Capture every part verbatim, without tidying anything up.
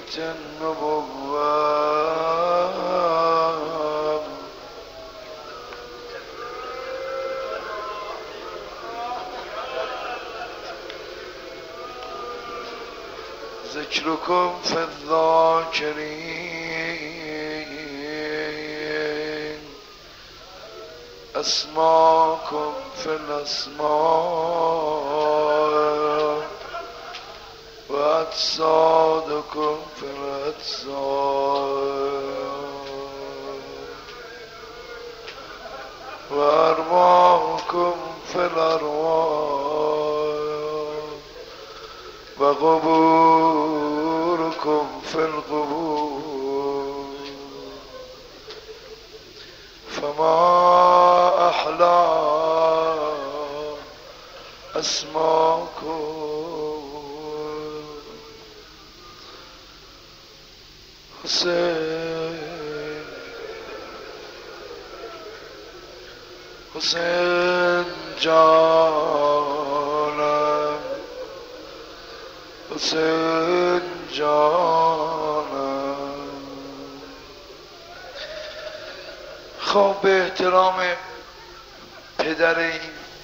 بیت النبوة ذكركم في الذاكرين أسماكم في الأسماء وأجسادكم في الأجساد وأرواحكم في الأرواح وقبوركم في القبور فما أحلى أسماكم حسين حسين جانم حسین جانم. خب به احترام پدر این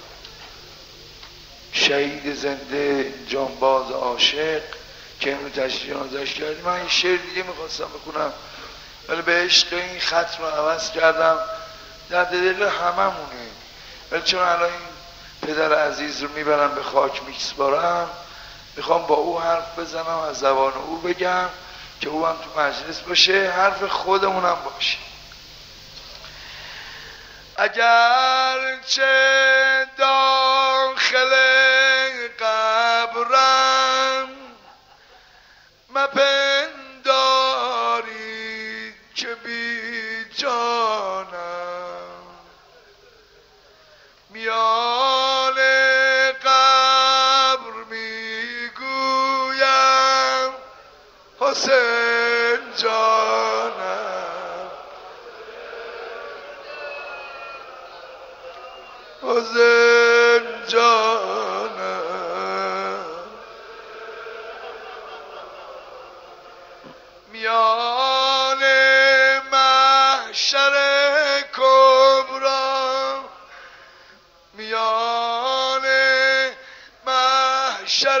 شهید زنده جانباز عاشق که اینو تشریح ازش کردیم، من این شعر دیگه میخواستم بکنم ولی به عشق این خط رو عوض کردم. در دل هممونه، ولی چون الان این پدر عزیز رو میبرم به خاک میسپارم، میخوام با او حرف بزنم، از زبان او بگم که او هم تو مجلس باشه، حرف خودمونم باشه. اگر چه داخل قبرم مپنداری که بی جانم، میان قبر میگویم حسین جانم، حسین جانم. میان محشر کبرا، میان محشر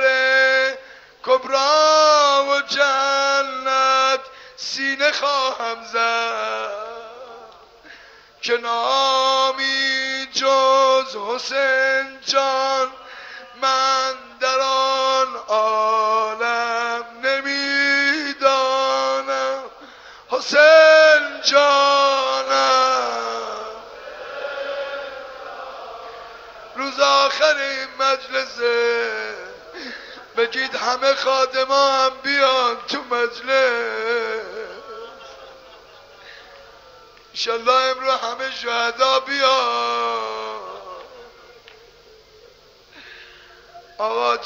کبرا و جنت سینه خواهم زد که نامی جز حسین جان من در آن عالم نمیدانم. حسین جانم، روز آخر این مجلسه بگید همه خادما هم بیان تو مجلس، انشالله امرو همه شهدا بیان. آقا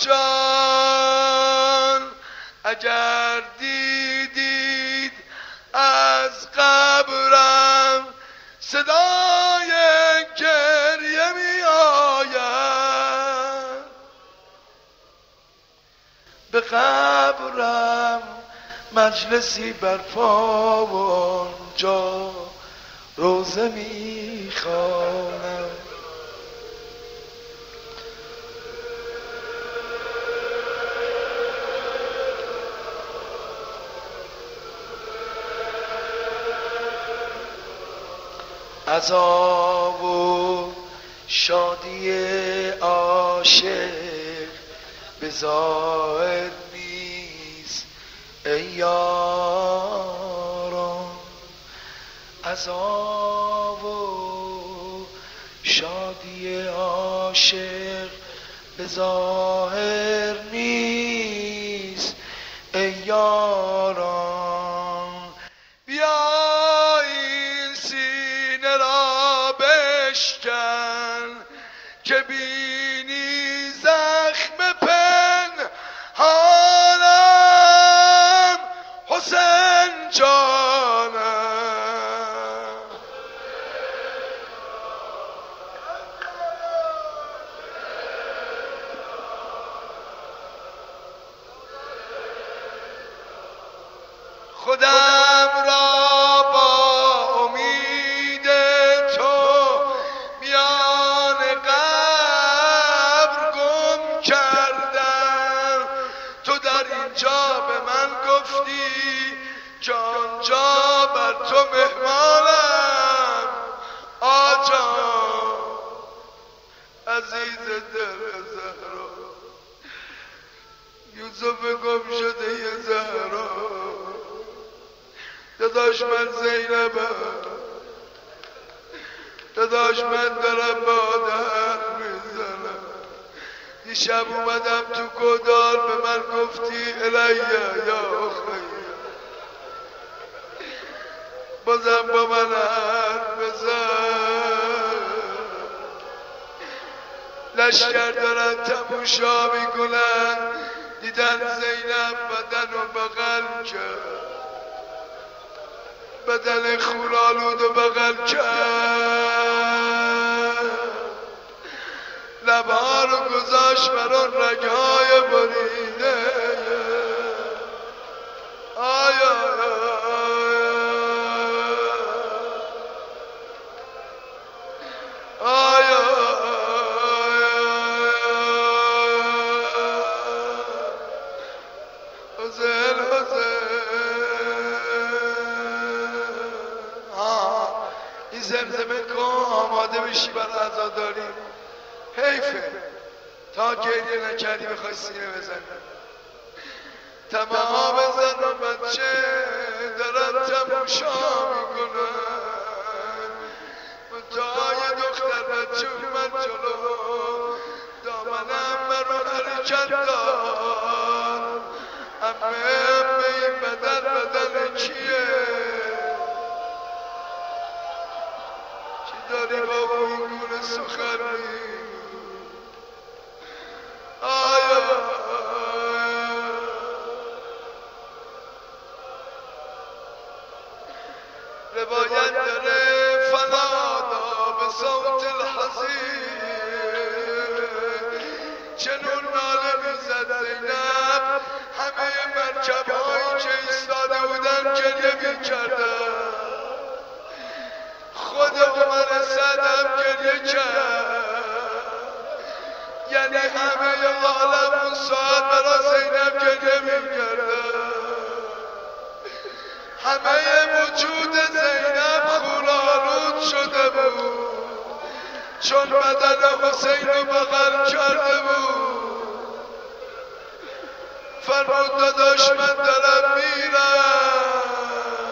جان اگر دیدید از قبرم صدای گریه می آید، به قبرم مجلسی برپا و آنجا روزه می خوانم. عذاب و شادی عاشق به ظاهر نیست ای یاران، عذاب و شادی عاشق به ظاهر نیست ای یاران. بیا این سینه را بشکن که بینی زخم پنهانم. حسین جانم، خودم را با امید تو میان قبر گم کردم. تو در اینجا به من گفتی که آنجا بر تو مهمانم. آجان عزیز دل زهرا، یوسف گم شده ی زهرا، داداش من زینبم، داداش من دارم با آدم میزنم. دیشب اومدم تو گودال به من گفتی الیا یا اخی، بازم با من حرف بزن. لشکر دارن تماشا میکنن، دیدن زینب بدن و بغل کرد، بدن خورالود و بغل کرد، لبها رو گذاشت بر اون رگهای بریده. آیا آیا حسین حسین. آه این زمزمه کن آماده بشی برای عزاداری. حیفه تا گریه نکردی بخوای سینه بزنی. تمام زن و بچه دارن تماشا میکنن، منتهای دختر بچه اومد جلو، دامنم برون حرکت دار. امه امه این بدن بدن کیه؟ چی داری با این گونه سخن میگی؟ آیا روایت داره فنادا به صوت الحزین، چنون ناله میزد زینب همه مرکبهایی که ایستاده بودن گریه میکردن. خود عمر سعد هم گریه کرد، یعنی همه عالم اون ساعت برای زینب گریه میکردن. همه وجود زینب خورالود شده بود، چون بدن حسین رو بغل کرده بود. فرمود داداش من دارم میرم.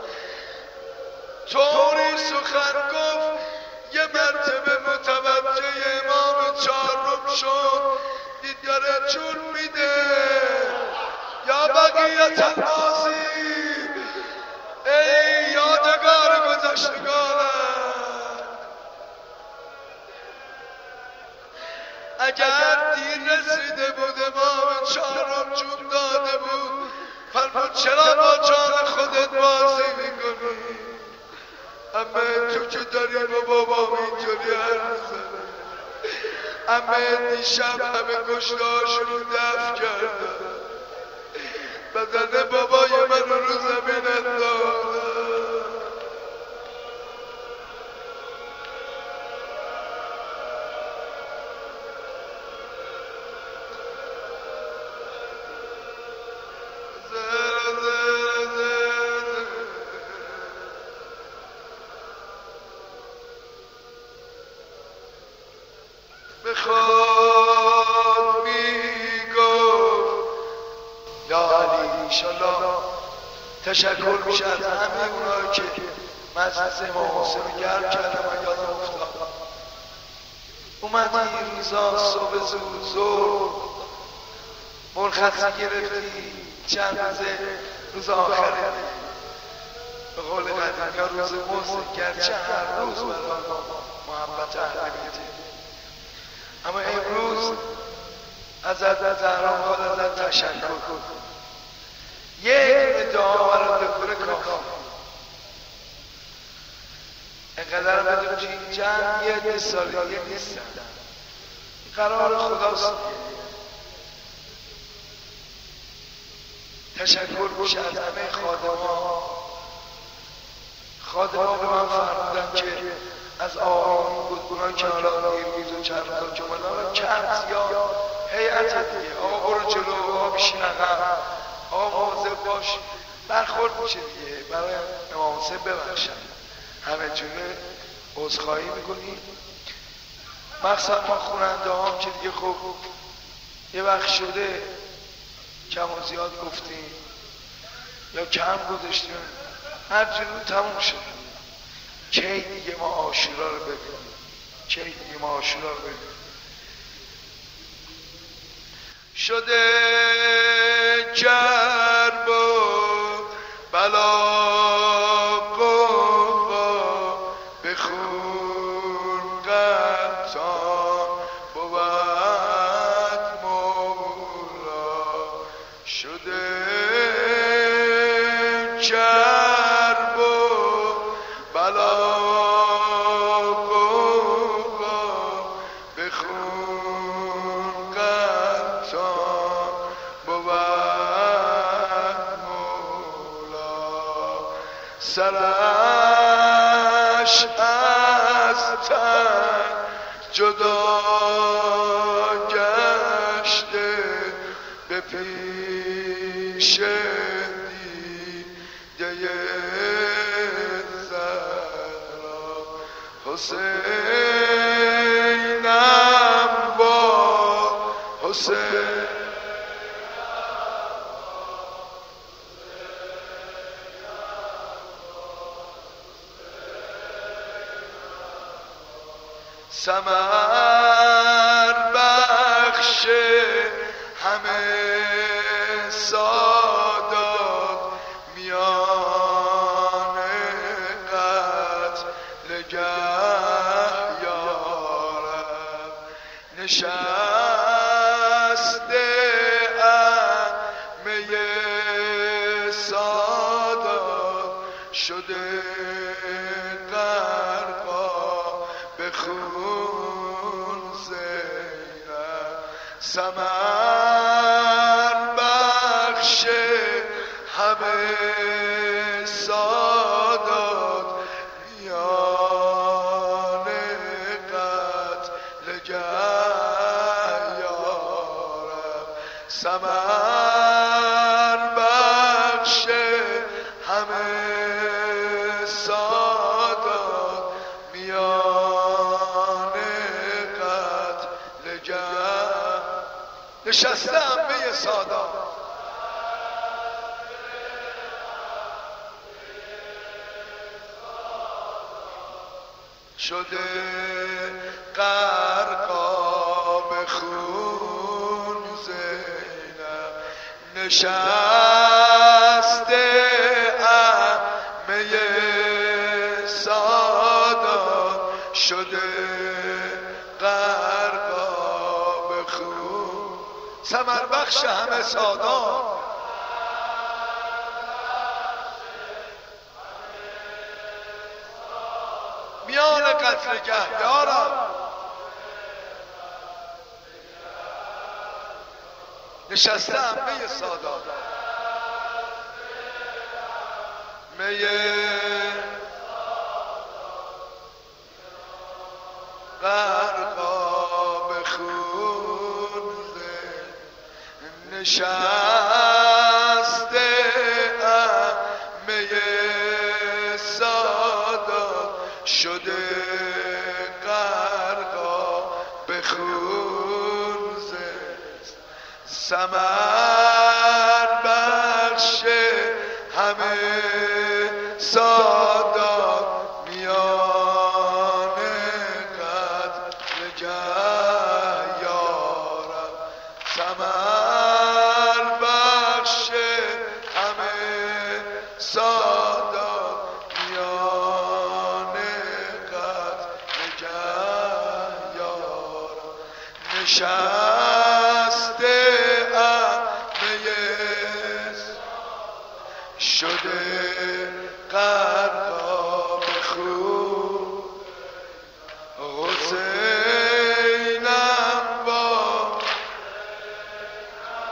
طوری سخن گفت یه مرتبه متوجه امام چهارم شد، دید داره جون میده. یا بقیت الماضی، ای یادگار گذشتگانم، اگر دیر رسیده بود امام چهارم جون داده بود. فرمود چرا با جان خودت بازی میکنی؟ امه تو که داری با بابا اینطوری حرف میزنی. امه دیشب همه کشتهاشون رو دفن کردن، بدن بابای من رو زمین انداختن. بخواد میگفت یا علی انشالله تشکر میشه از همه اونایی که مجلس امام حسین گرم کردم. من یادم افتاد اومد این روزا صبح زود زور مرخصی گرفتی چند روزه روز آخره، به قول قدیمی ها روز موزه، گرچه هر روز برای محبت اهل بیته، اما امروز ازت زهرا خود ازت تشکر کن. یک دعا برات بخوره کافی. اینقدر بدون که این جمع یه ده سالیه نیستن، قرار خداست. تشکر میشه از همه خادمان. خادمان به من فرمودن که از آقایون بود اونایی که حالا میز و چرمدار که مدارن کم زیاد هیئت دیگه آقا برو جلو، آقا بشین عقب، آقا مواظب باش، برخورد میشه دیگه. برای امام حسین ببخشن همه جونه عذرخواهی میکنیم. مخصوصا ما خواننده هم که دیگه خب یه وقت شده کم و زیاد گفتیم یا کم گذاشتیم، هر جلو تموم شد. کی دیگه ما عاشورا رو ببینیم؟ کی دیگه ما عاشورا رو ببینیم؟ شده کرب و بلا قوا بخون قطان بود مولا. شده کرب و بلا قوا بخون قطان بود مولا. سرش از تن جدا گشته به پیش دیده زهرا. حسینم با حسین ثمر بخش همه سادات میان قتل گه یارب نشسته عمه سادات شده غرقا به خون زینب. ثمر بخش همه سادات میان قتل گه یارب. ثمر بخش همه سادات میان قتل گه نشسته عمه سادات. شده غرقا به خون زینب. نشسته عمه سادات شده غرقا به خون. ثمر بخش همه سادات میان قتل گه یارب. نشسته عمه سادات میه غرقا به خون نشسته عمه سادات شده غرقا به خون ثمر بخش همه سادات میان قتل گه یارب. ثمر بخش همه سادات میان قتل گه یارب. نشسته شده غرقا به خون. حسینم با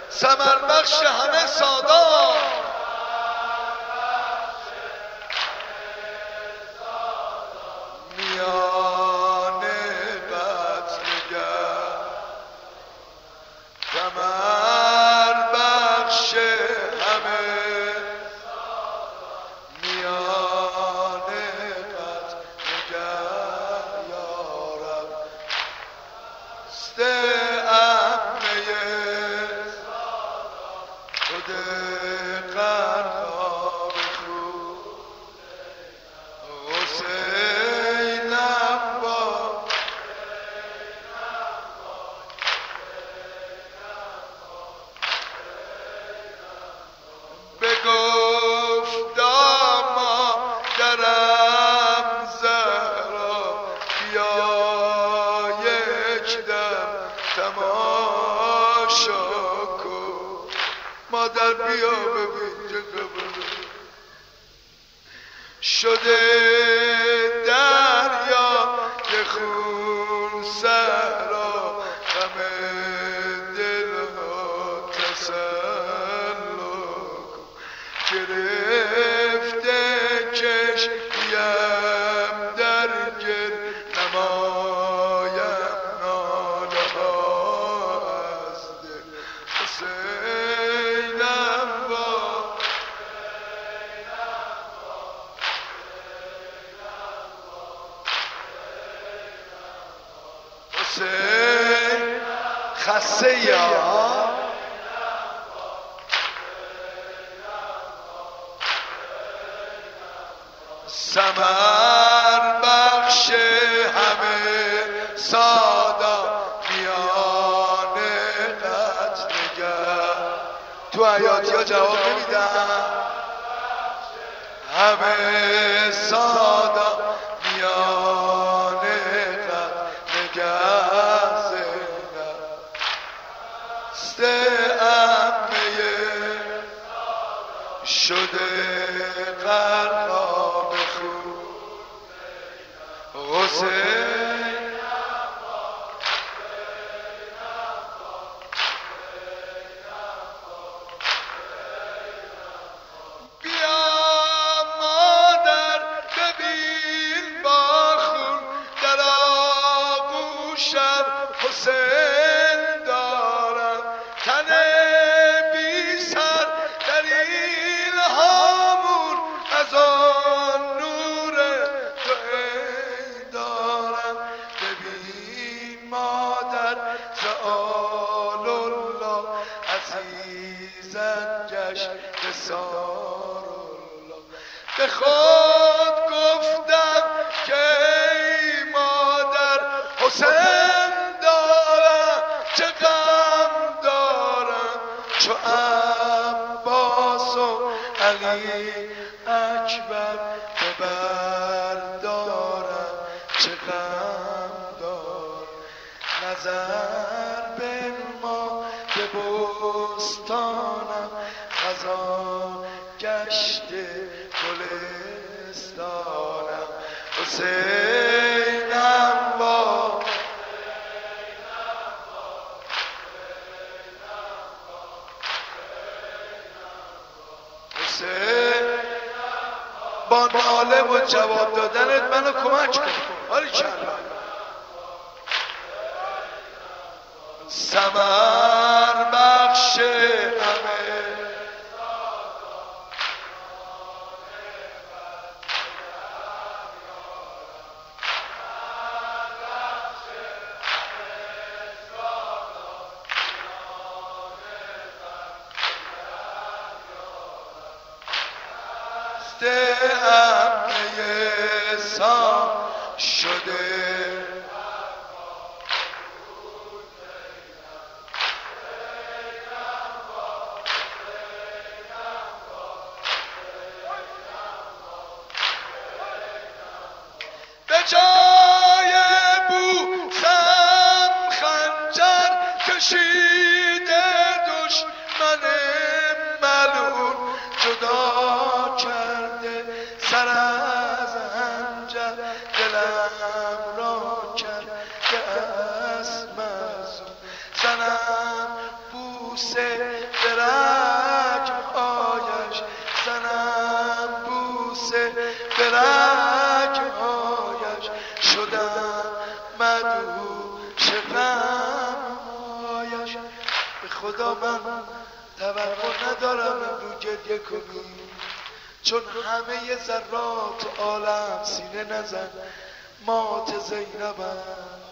ثمر بخش همه سادات میان قتلگر ثمر بخش همه میان قتلگر یارب سته امه خود قرار خود حسینم با بگفتم مادرم زهرا بیا یک دم تماشا کن مادر بیا ببین چه خبره شده دریا که خون صحرا غم دل ها تسلا کن گرفته کشتیم در گل نمایم ناله ها از دل حسینم با حسین خسته یا ثمر بخش همه سادا میان قتلگر تو حیاتی ها جواب نمیدن همه سادا میان قتلگر زینب سته امه شده قرار خود حسین بیا مادر ببین با خون در آغوشم حسین دارم تن بی سر در این هامون از آن نور تو ای دارم ببین مادر سآل الله عزیزت گشت نثار الله به خود گفتم که ای مادر حسین دارم چه غم دارم چو عباس و علی اکبر ببردارم چه غم دارم نظر بنما به بستانم خزان گشته گلستانم حسینم با حسین با ناله و جواب دادنت منو کمک کن حالی چند ثمر بخش همه سته امه سا شده به جای بوسم خنجر کشیده دشمن ملعون جدا کرده سر از خنجر دلم را کرده از مظلوم زنم بوسه برگ هایش زنم بوسه برگ هایش شدم مدهوش غمهایش. به خدا من توقع ندارم امروز گریه کنی، چون همه ذرات عالم سینه نزن مات زینبم.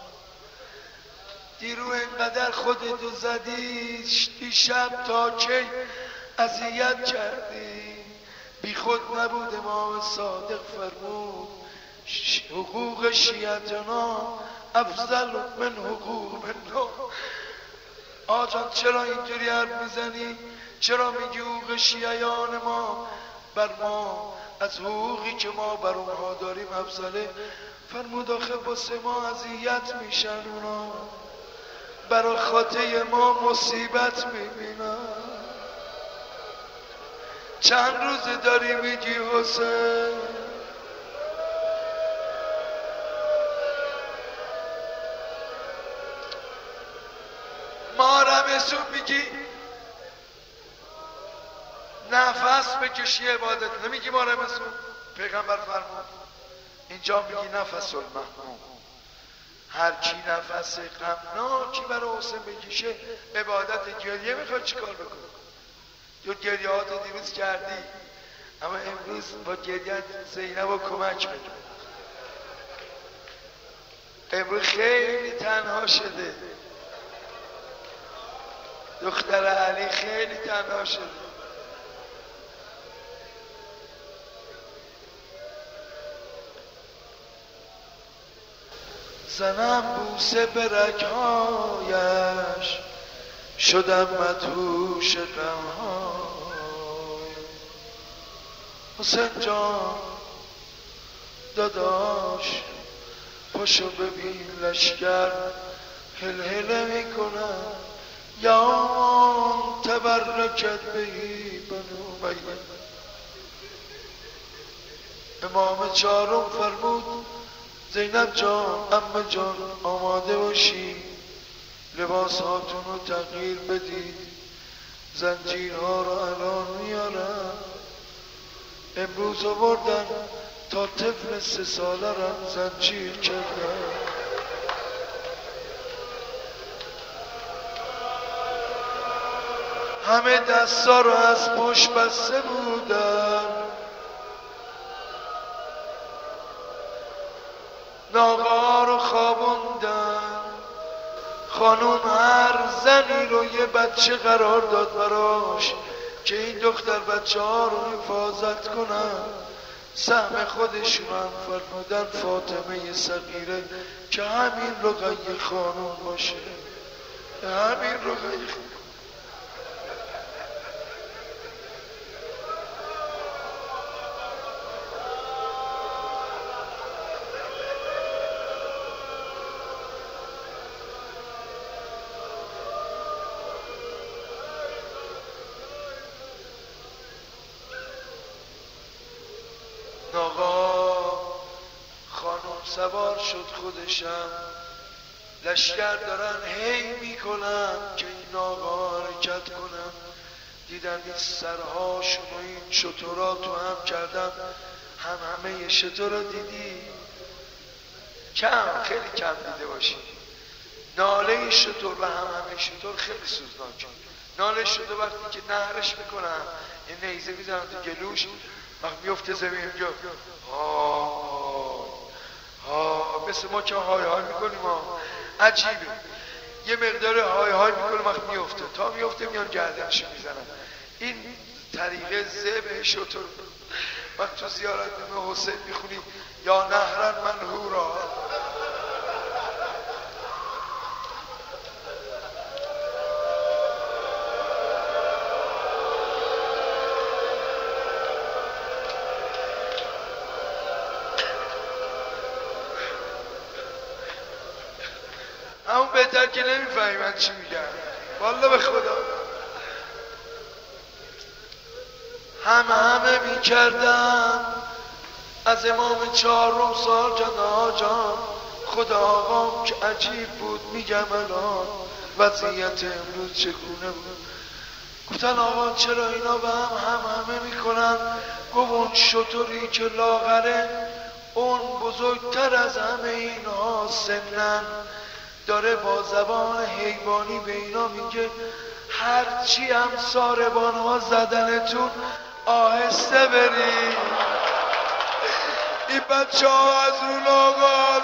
دیرو اینقدر خودتو زدی دیشب تا کی اذیت کردی، بی خود نبود امام صادق فرمود حقوق شیعتنا افضل من حقوق منا. آجان چرا اینطوری حرف میزنی؟ چرا میگی حقوق شیعیان ما بر ما از حقوقی که ما بر اونها داریم افضله؟ فرمود آخه واسه ما اذیت میشن اونا، برای خاطر ما مصیبت میبینن. چند روز داری میگی حسین؟ ما رمسون میگی نفس بکشی عبادت، نمیگی ما رمسون؟ پیغمبر فرمود اینجا میگی نفس المحموم، هر کی نفس غمناکی برای حسین بکشه عبادت. گریه میخواد چیکار بکنه؟ تو گریهات دیروز کردی، اما امروز با گریه زینب رو کمک بده. امروز خیلی تنها شده، دختر علی خیلی تنها شده. زنم بوسه به رگهایش شدم مدهوش غمهای. حسین جان داداش پاشو ببین لشکر هل هله میکنن، یا تبرکت بهی بنو امیه. امام چهارم فرمود زینب جان عمه جان آماده باشی، لباس هاتون رو تغییر بدید، زنجیرها رو الان میارن. امروز آوردن تا طفل سه ساله رم زنجیر کردن. همه دستا رو از پشت بسته بودن، ناقا رو خوابوندن. خانوم هر زنی رو یه بچه قرار داد براش که این دختر بچه ها رو حفاظت کنن. سهم خودشون هم فرمودن فاطمه صغیره که همین رقیه خانوم باشه، همین رقیه. ناقا خانم سوار شد خودشم، لشکر دارن هی میکنن که این ناقا حرکت کنن. دیدن این سرهاشون و این شترات رو هم کردن. هم همه شتر رو دیدی؟ کم، خیلی کم دیده باشی. ناله شتر و هم همه شتر خیلی سوزناکه. ناله شتر وقتی که نهرش میکنن این نیزه میزنن تو گلوش، وقت میفته زمین اینجا آه آه مثل ما که های های میکنیم. عجیبه، یه مقدار های های میکنیم وقت میفته، تا میفته میان گردنش میزنن. این طریقه ذبح شتر. وقت تو زیارت امام حسین میخونی یا نهرن منهورا، همون بهتر که نمیفهمی من چی میگم والله به خدا. همه همه میکردن از امام چهارم سال جان جان خدا آقام که عجیب بود. میگم الان وضعیت امروز چگونه بود. گفتن آقا چرا اینا به هم هم همه میکنن؟ گفت اون شطوری که لاغره اون بزرگتر از همه اینها سنن، داره با زبان حیوانی به اینا میگه هرچی هم ساربان ها زدنتون آهسته برید. این بچه ها از اون آقا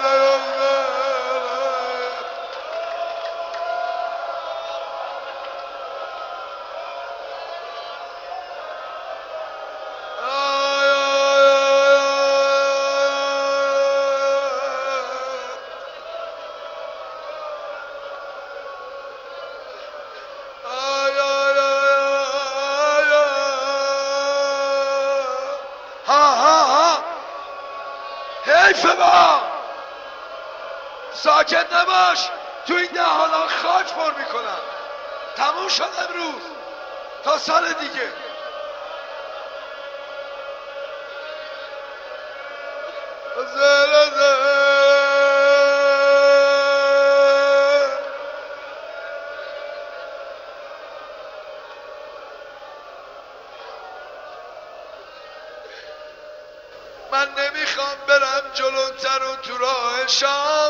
ساکت نباش، تو این دهانا خاک پر میکنم. تموم شد امروز تا سال دیگه. من نمیخوام برم جلوتر و تو راه شام،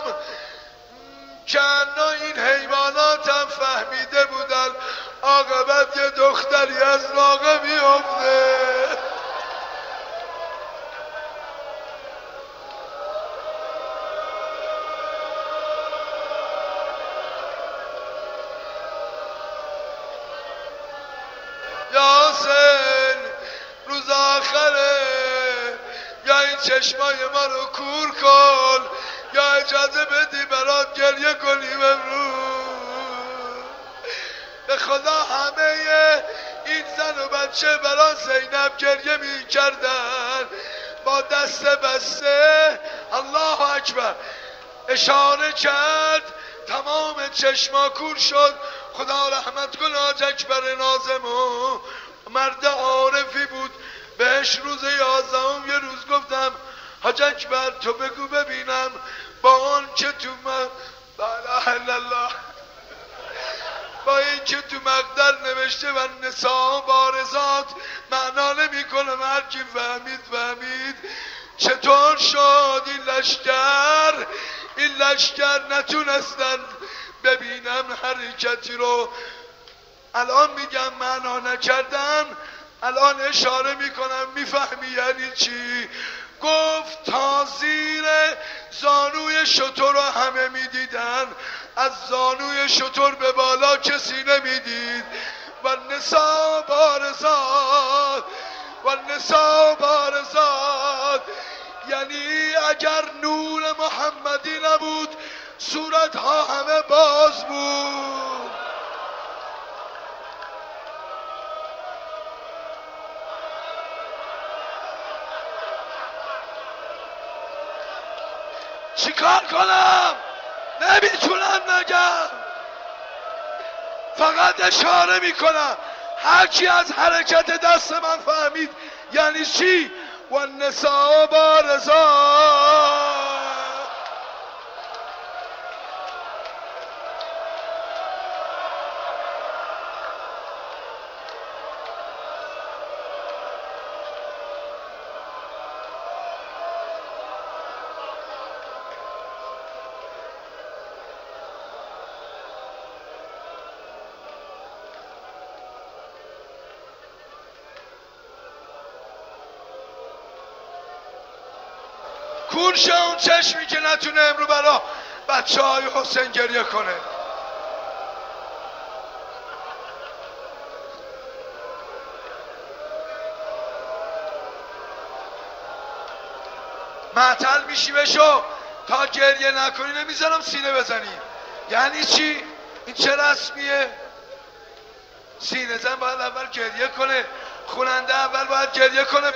کنا این حیواناتم فهمیده بودن عاقبت یه دختری از ناقه میفته. یاسین روز آخره، یا این چشمای ما رو کور کن یا اجازه بدی برات گریه کنیم امروز. به خدا همه این زن و بچه برا زینب گریه می کردن با دست بسته. الله اکبر اشاره کرد، تمام چشما کور شد. خدا رحمت کن حاج اکبر ناظمو، مرد عارفی بود. بهش روز یازدهم یه روز گفتم حاج اکبر تو بگو ببینم با اون که تو من لا اله الا الله، با این که تو مقدر نوشته و نساء بارزات معنا نمی کنم، هر کی فهمید فهمید. چطور شد این لشکر این لشکر نتونستن ببینم حرکتی رو؟ الان میگم معنا نکردن، الان اشاره میکنم میفهمی یعنی چی. گفت تا زیر زانوی شتر رو همه میدیدن، از زانوی شتر به بالا کسی نمیدید. و نساء بارزات و نساء بارزات، یعنی اگر نور محمدی نبود صورت ها همه باز بود. چیکار کنم؟ نمیتونم نگم، فقط اشاره میکنم. هرچی از حرکت دست من فهمید یعنی چی. و نساء بارزات، کورش اون چشمی که نتونه امرو برا بچه های حسین گریه کنه. معطل میشی بشو، تا گریه نکنی نمیذارم سینه بزنی. یعنی چی؟ این چه رسمیه؟ سینه زن باید اول گریه کنه، خوننده اول باید گریه کنه.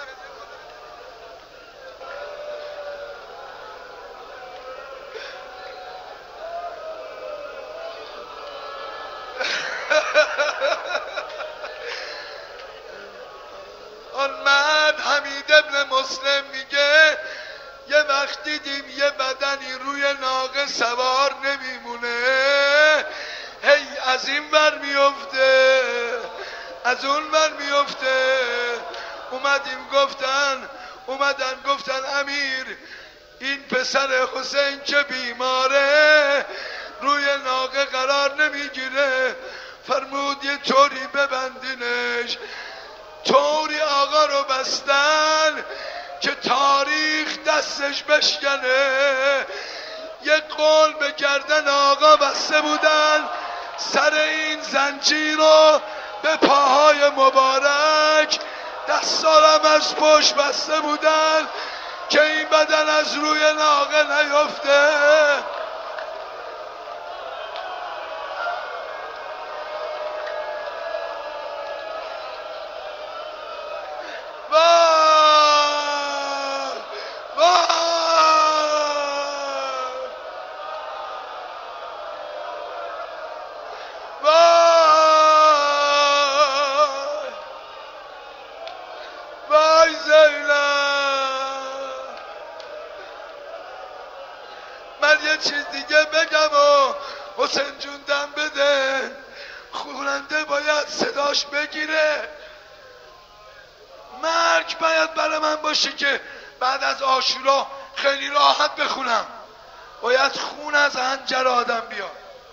آن مرد حمید ابن مسلم میگه یه وقت دیدیم یه بدنی روی ناقه سوار نمیمونه، هی از این بر میفته از اون ور میفته. اومدیم گفتن اومدن گفتن امیر این پسر حسین که بیماره روی ناقه قرار نمیگیره، فرمود یه طوری ببندینش. طوری آقا رو بستن که تاریخ دستش بشکنه. یک قول به گردن آقا بسته بودن، سر این زنجیر رو به پاهای مبارک، دستارم از پشت بسته بودن که این بدن از روی ناقه نیفته. چیز دیگه بگم و حسین جون دم بده. خواننده باید صداش بگیره. مرگ باید برای من باشه که بعد از عاشورا خیلی راحت بخونم. باید خون از حنجر آدم بیاد.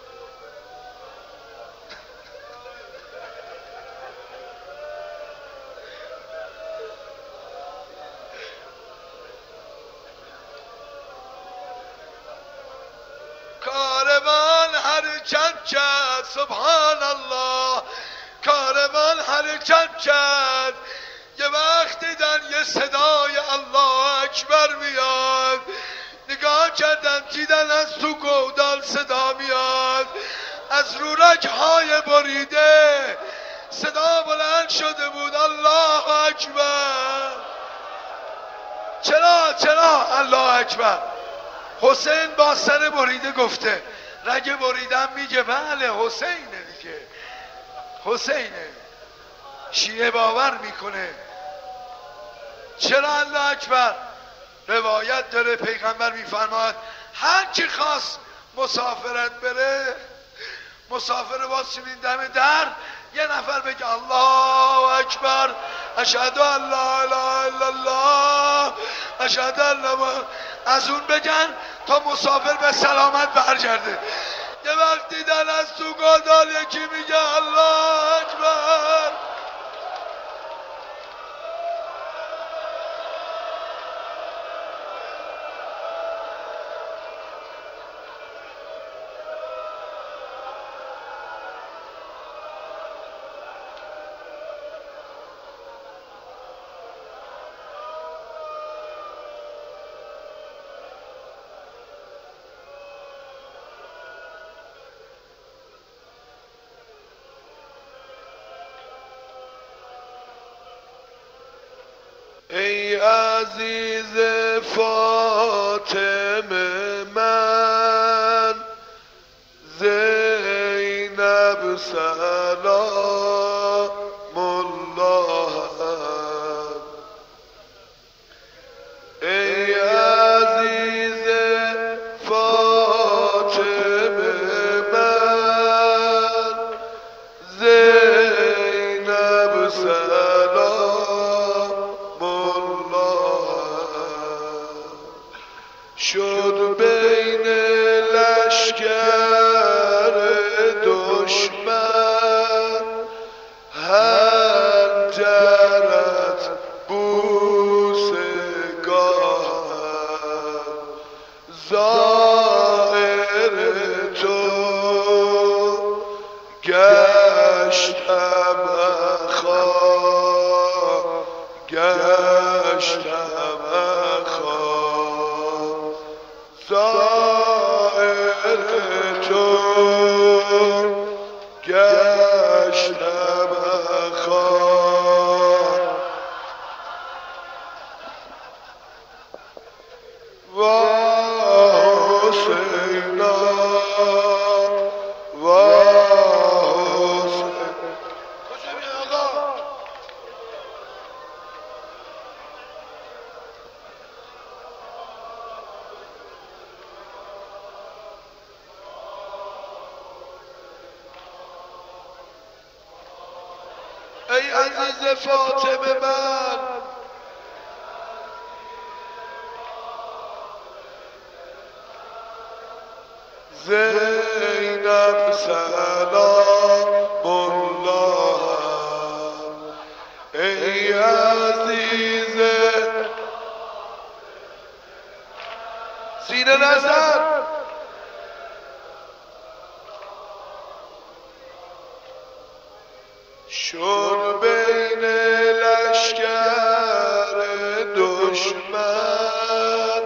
کاروان حرکت کرد سبحان الله، کاروان حرکت کرد. یه وقت دیدن یه صدای الله اکبر میاد، نگاه کردن دیدن از تو گودال صدا میاد، از رو رگ‌های بریده صدا بلند شده بود الله اکبر. چرا چرا الله اکبر؟ حسین با سر بریده گفته، رگ بریدم میگه بله حسینه دیگه، حسینه. شیعه باور میکنه. چرا الله اکبر؟ روایت داره پیغمبر میفرماید هر کی خواست مسافرت بره، مسافر واسمین دم در، یه نفر بگه الله اکبر اشهد ان لا اله الا الله اشهد ان، از اون بگن تا مسافر به سلامت برگرده. یه وقت دیدن از تو گودال یکی میگه الله اکبر. ای عزیز فاطمه من، زینب سلام الله، ای عزیز فاطمه من، زینب سلام شد بین لشکر دشمن، حنجرت بوسگاه، زائر تو گشتم اخا، گشتم اخا، زائر تو گشتم اخا. و حسینا و حسین. ای عزیز فاطمه من زینب سلام الله ای عزیز سینه نزن شد بین لشکر دشمن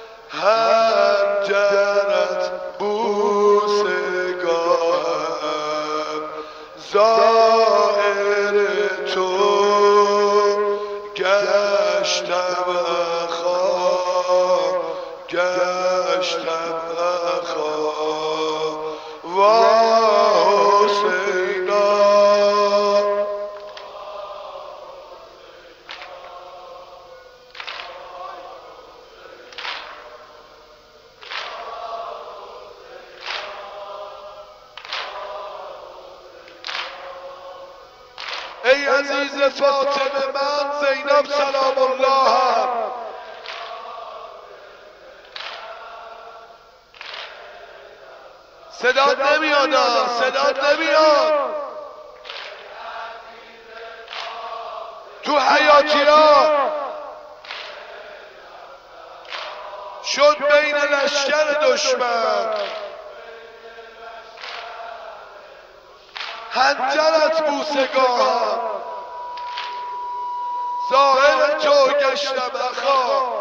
هنجرت بوسگاهم زائر تو گشتم اخا گشتم اخا و حسینا ای عزیز فاطمه من زینب سلام الله صدا نمیاد صدا نمیاد تو حیاتی ها شد بین لشکر دشمن هنجرت بوسگاهم ظاهر تو گشتم اخا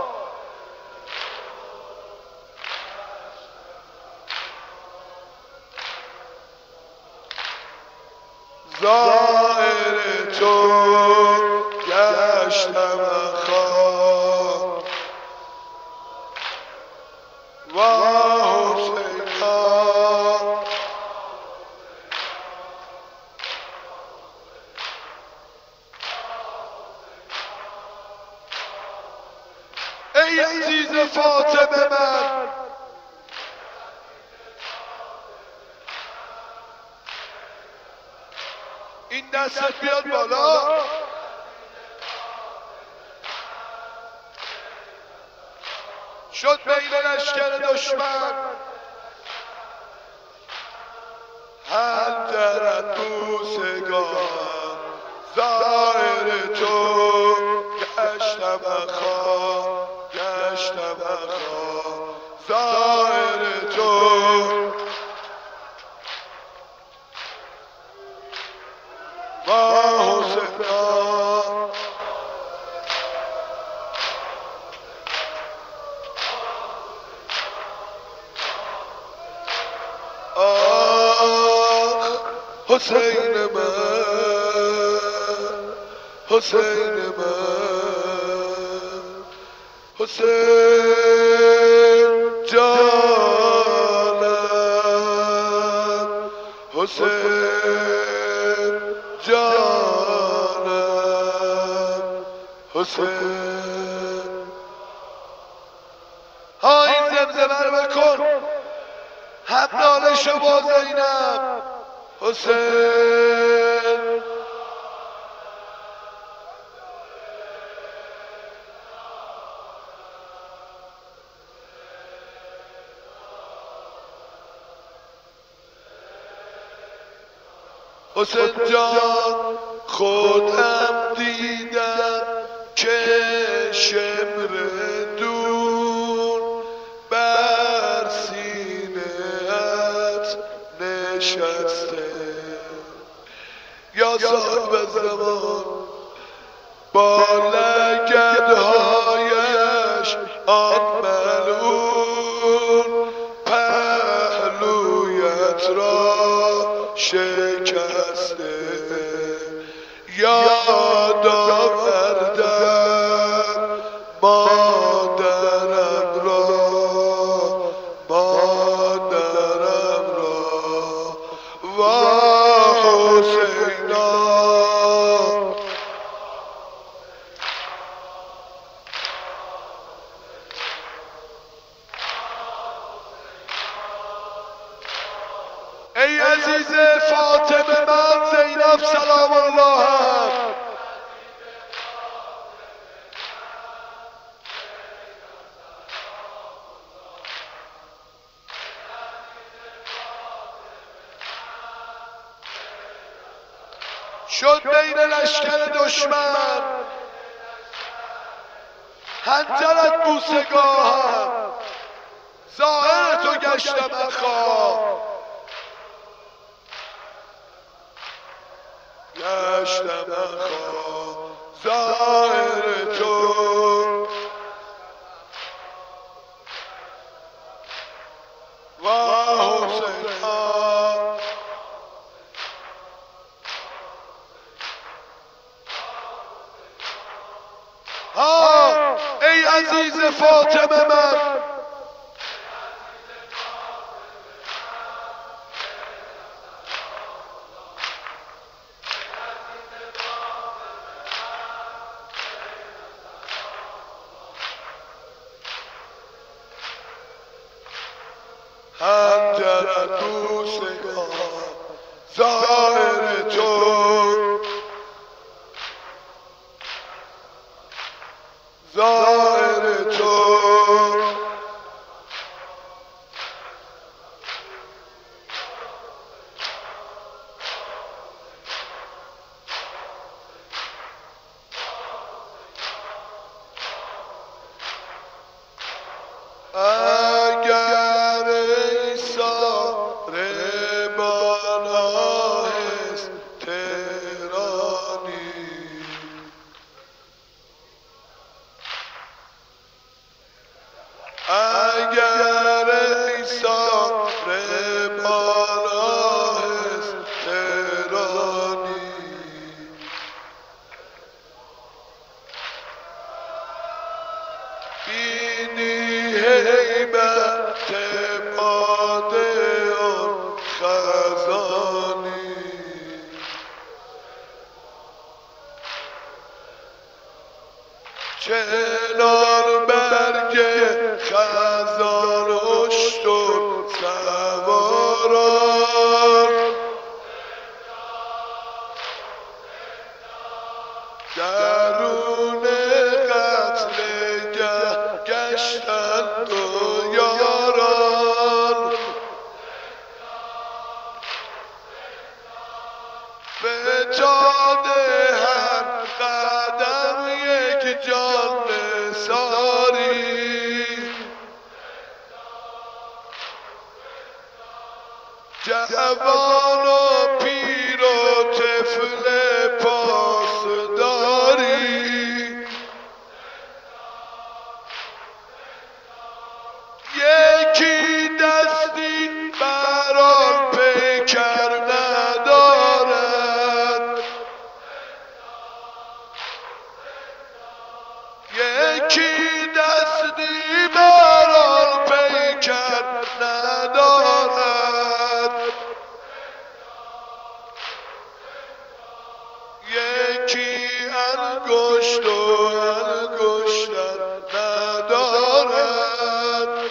ظاهر تو گشتم اخا و حسینا ای عزیز فاطمه من این دستت بیاد بالا شد بین لشکر دشمن هنجرت بوسگاهم ظاهر تو گشتم اخا گشتم اخا ظاهر تو و حسینا آخ حسین من حسین من حسین جانم حسین جانم حسین ها این زمزمه رو بکن هم نالشو با زینب حسین حسین جان خودم دیدم که شمر دور بر سینه‌ات نشسته یا صاحب زمان با لگدهایش آن ملعون پهلویت را شکسته یاد آوردم مادرم را مادرم را و حسینا ای عزیز فاطمه من زینب سلام الله شد بین لشکر دشمن هنجرت بوسگاهم ظاهر تو گشتم اخا گشتم اخا ظاهر تو و حسین ها ای عزیز فاطمه من هنجرت بوسگاه ظاهر تو ظاهر تو اگر ایسار بالا است تهرانی اگر ایسار بالا است تهرانی بینی هیبت پادشاه خزانی چنان برگ خزان اشتر سواران درون قتل گشتند و یاران فتاد هر قدم یک جان نثاری جوان و پیر و طفل پاسداری یکی دستی بر آن پیکر ندارد یکی دستی بر آن پیکر ندارد یکی انگشت و انگشتر ندارد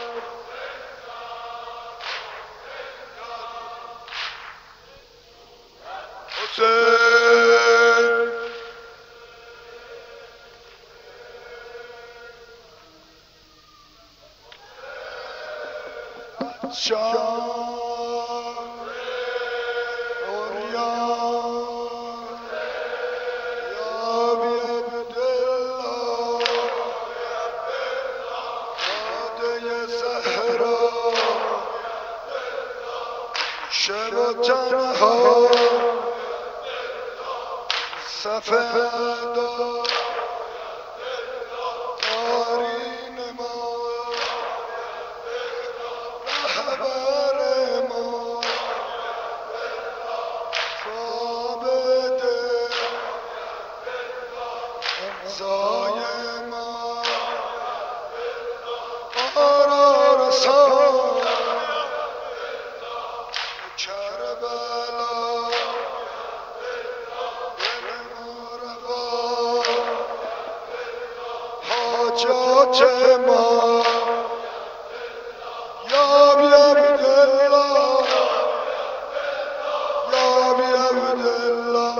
حسین شان اوریان یا بی عبدالله عاده صحرا شب و تنها سفدا آرین ما رهبر ما ثابت امضای ما آرا رسان کربلا حاجات ما یا بی عبدالله یا بی عبدالله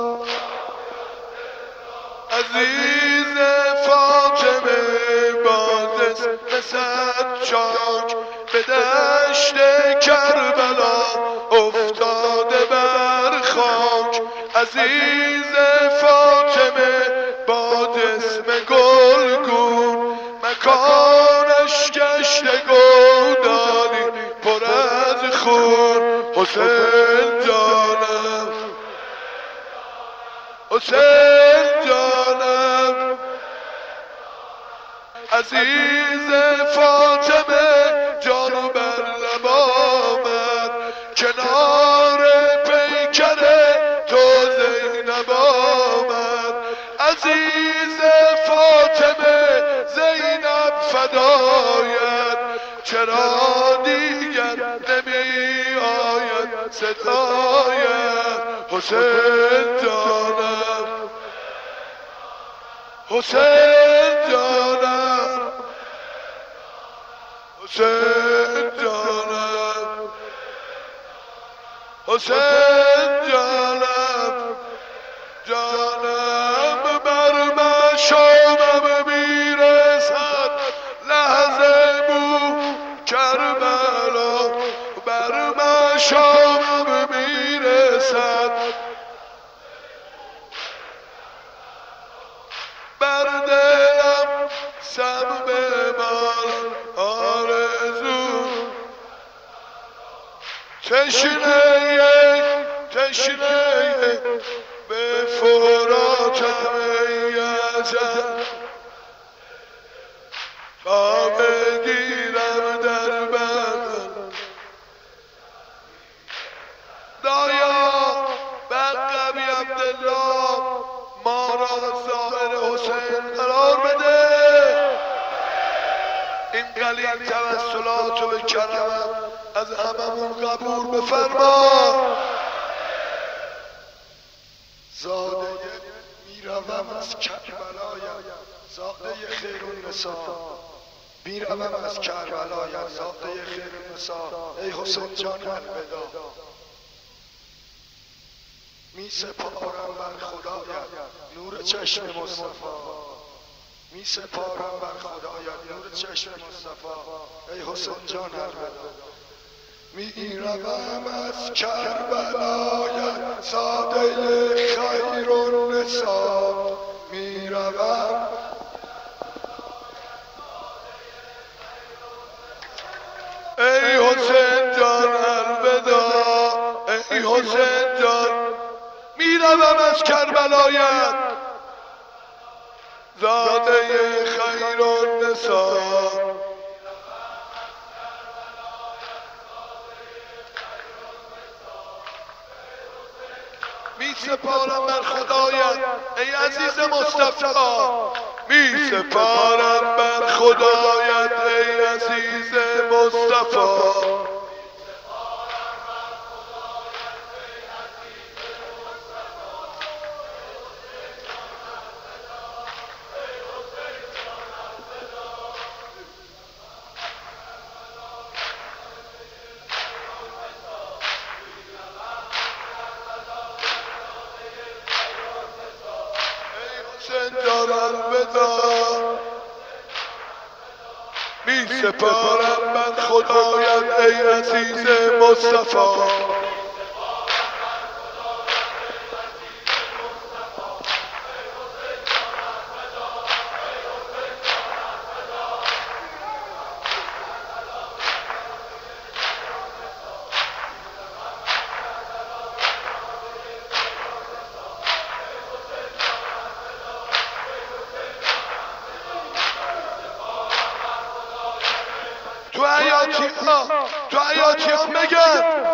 عزیز فاطمه باز مثل چاک به دشت کربلا افتاده بر خاک عزیز فاطمه با جسم گلگون، مکانش گشته گودالی پر از خون. حسین جانم، حسین جانم، عزیز فاطمه جان بر لب آمد، کنار پیکر تو زینب آمد. عزیز فاطمه زینب فدایت، چرا دیگر نمی آید صدایت. حسین جانم، حسین جانم، حسین جانم، حسین جانم، جانم بر مشامم میرسد لحظه بو کربلا، بر مشامم میرسد بر دلم سم بمان آرزو. تشنه تشنه به فراتم یزن، تا بگیرم در بدن دایا بقبی عبدالله ما را ظاهر حسین قرار بده. این قلیل توسلات به کرمم از هممون قبول بفرما. زاده میروم از کربلایم، زاده خیرالنسا، میروم از کربلایم، زاده خیرالنسا. ای حسین جان الوداع، می سپارم بر خدایت نور چشم مصطفی، می سپارم بر خدایت نور چشم مصطفی. ای حسین جان الوداع، می روم از کربلایت، زاده خیرالنسا، می روم. ای حسین جان الوداع، ای حسین جان، می روم از کربلایت، زاده خیرالنسا. می سپارم بر خدایت ای عزیز مصطفی، می سپارم بر خدایت ای عزیز مصطفی. می سپارم بر خدایت ای عزیز مصطفی. تو حیاتی ها تو حیاتی ها بگن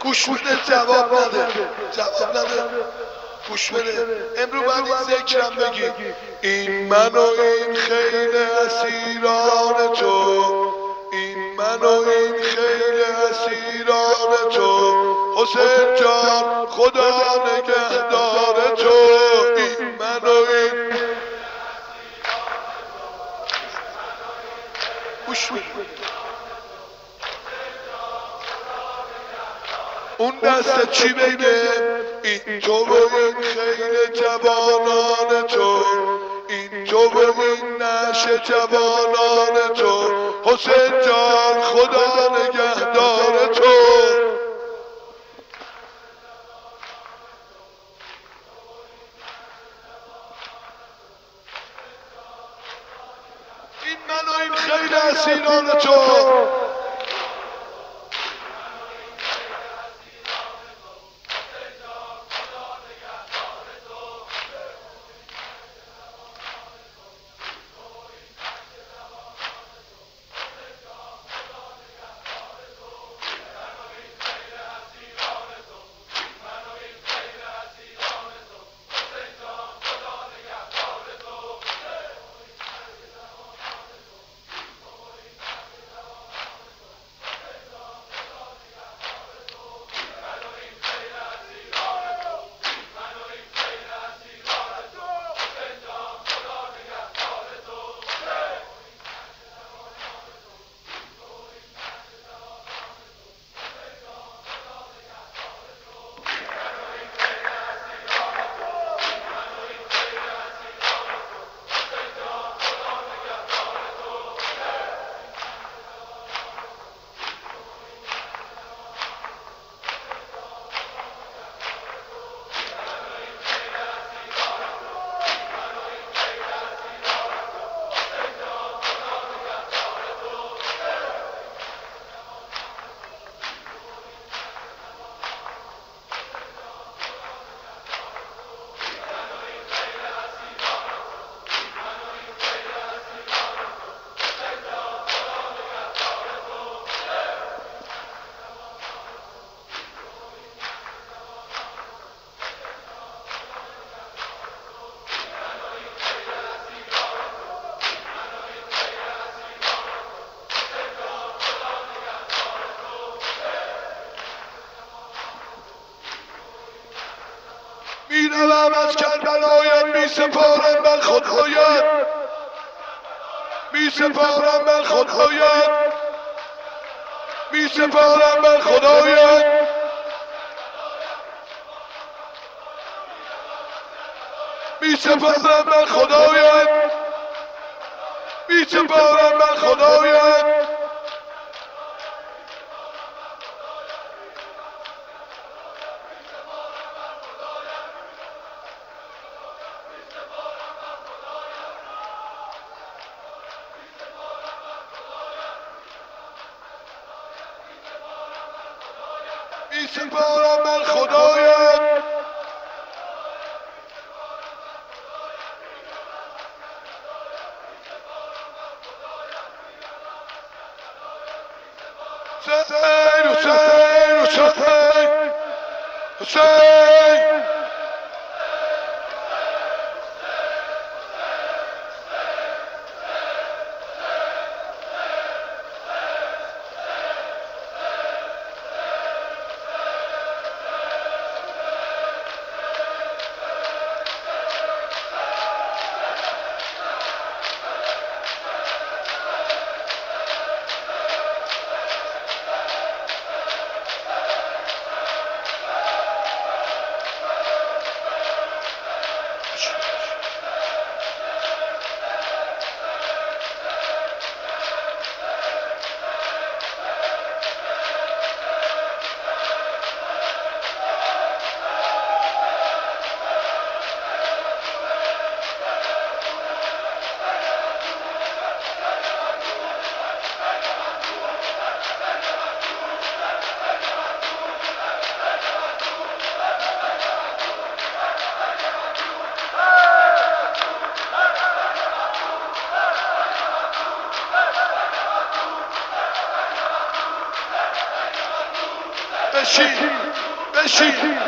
گوش بده جواب نده جواب نده گوش بده امرو باید این ذکرم بگی این من و این خیل اسیران تو این من و این خیل اسیران تو حسین جان خدا نگهدار تو این من و این گوش بده اون دست چی بگه این تو و این خیل جوانان تو این تو و این نشه جوانان تو حسین جان خدا نگهدار تو این من و این خیل اسیران تو میروم از کربلایت می سپارم بر خدایت می سپارم بر خدایت می سپارم بر خدایت می سپارم بر خدایت می سپارم بر خدایت می سپارم بر خدایت حسین حسین حسین حسین بشین بشین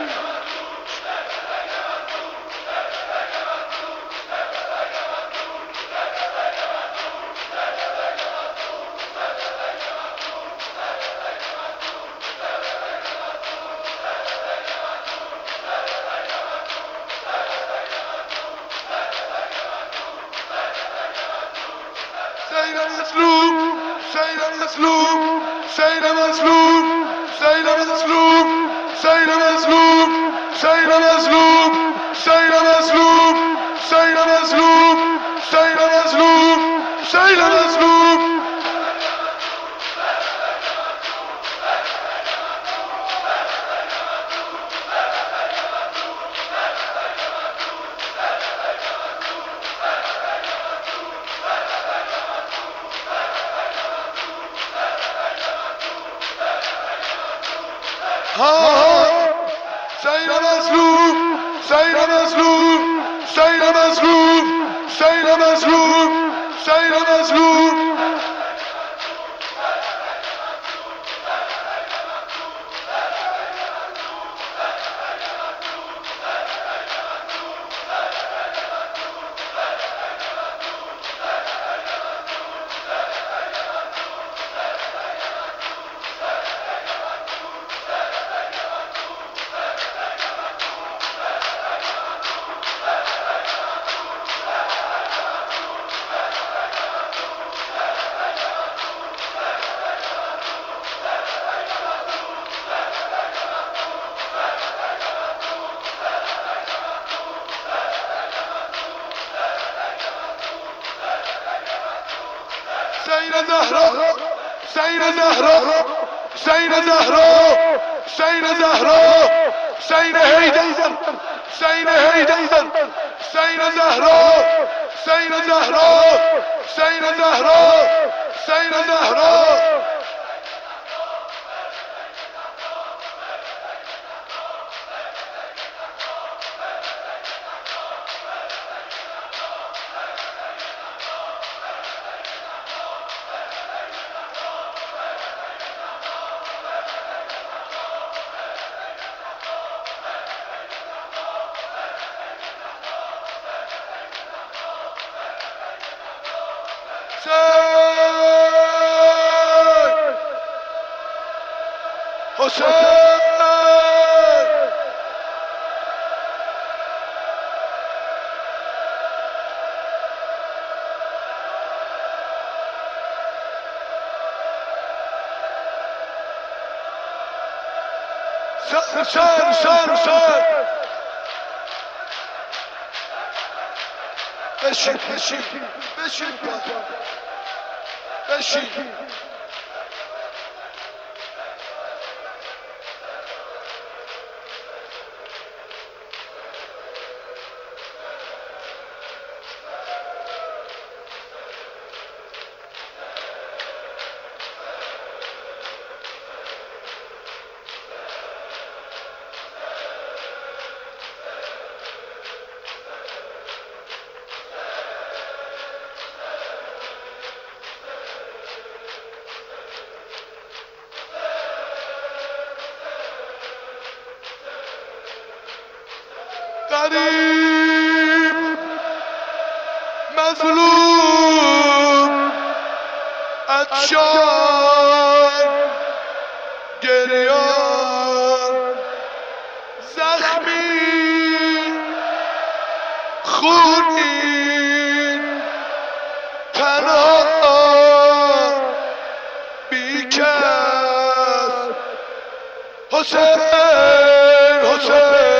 سید مظلوم سید مظلوم سید مظلوم سید مظلوم سید مظلوم سید مظلوم سید مظلوم سید مظلوم سید مظلوم سید مظلوم سید مظلوم سید مظلوم سید مظلوم سید مظلوم سید زهرا سید زهرا سید زهرا سید زهرا سید حیدر سید حیدر سید زهرا سید زهرا سید زهرا سید زهرا حسین سر سر سر سر بشین بشین بشین بشین غریب مظلوم عطشان گریان زخمی خونین تنها بیکس حسین حسین